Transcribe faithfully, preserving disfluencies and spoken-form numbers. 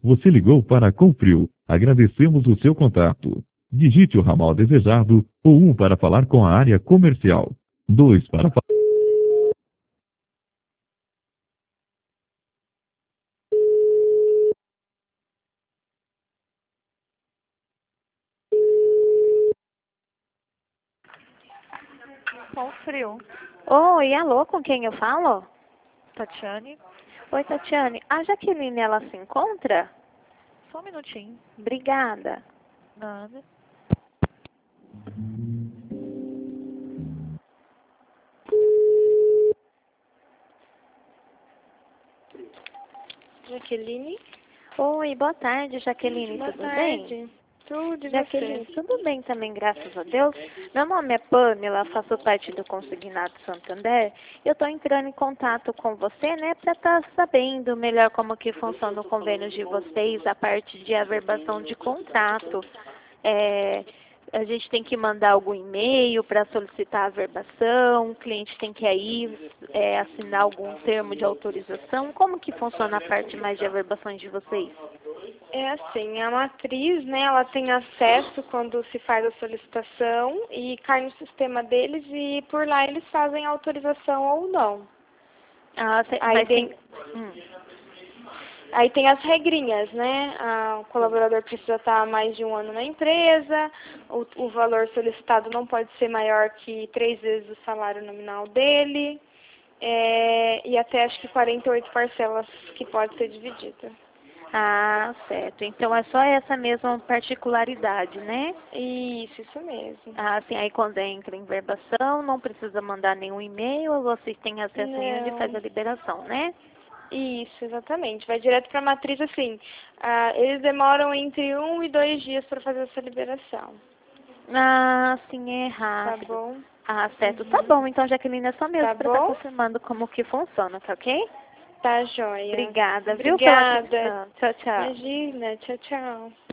Você ligou para a Confrio. Agradecemos o seu contato. Digite o ramal desejado ou um para falar com a área comercial. Dois para falar. Com frio. Oi, alô, com quem eu falo? Tatiane, Oi, Tatiane. A Jaqueline, ela se encontra? só um minutinho. Obrigada. Nada. Jaqueline? Oi, boa tarde, Jaqueline, Boa tudo tarde. bem? Tudo e Jaqueline, você? tudo bem também, graças a Deus. Meu nome é Pamela, faço parte do Consignado Santander. Eu estou entrando em contato com você, né, para estar sabendo melhor como que funciona o convênio de vocês, a parte de averbação de contrato. É, a gente tem que mandar algum e-mail para solicitar a averbação, o cliente tem que aí é, assinar algum termo de autorização. Como que funciona a parte mais de averbações de vocês? É assim, a matriz, né, ela tem acesso quando se faz a solicitação e cai no sistema deles e por lá eles fazem a autorização ou não. Ah, cê- Aí mas tem, tem... Hum. aí tem as regrinhas, né? Ah, o colaborador precisa estar há mais de um ano na empresa, o, o valor solicitado não pode ser maior que três vezes o salário nominal dele, é, e até acho que quarenta e oito parcelas que pode ser dividida. Ah, certo. Então é só essa mesma particularidade, né? Isso, isso mesmo. Ah, sim, aí quando entra em verbação, não precisa mandar nenhum e-mail, vocês têm acesso aí onde faz Não, a liberação, né? isso, exatamente. Vai direto para a matriz, assim, ah, eles demoram entre um e dois dias para fazer essa liberação, Ah, sim, é tá rápido. bom? Ah, certo. Tá Uhum. bom, então, Jaqueline, é só mesmo Tá para estar bom? confirmando como que funciona, tá ok? Tá joia. Obrigada, viu, pela Obrigada. atenção. Tchau, tchau. Imagina. Tchau, tchau.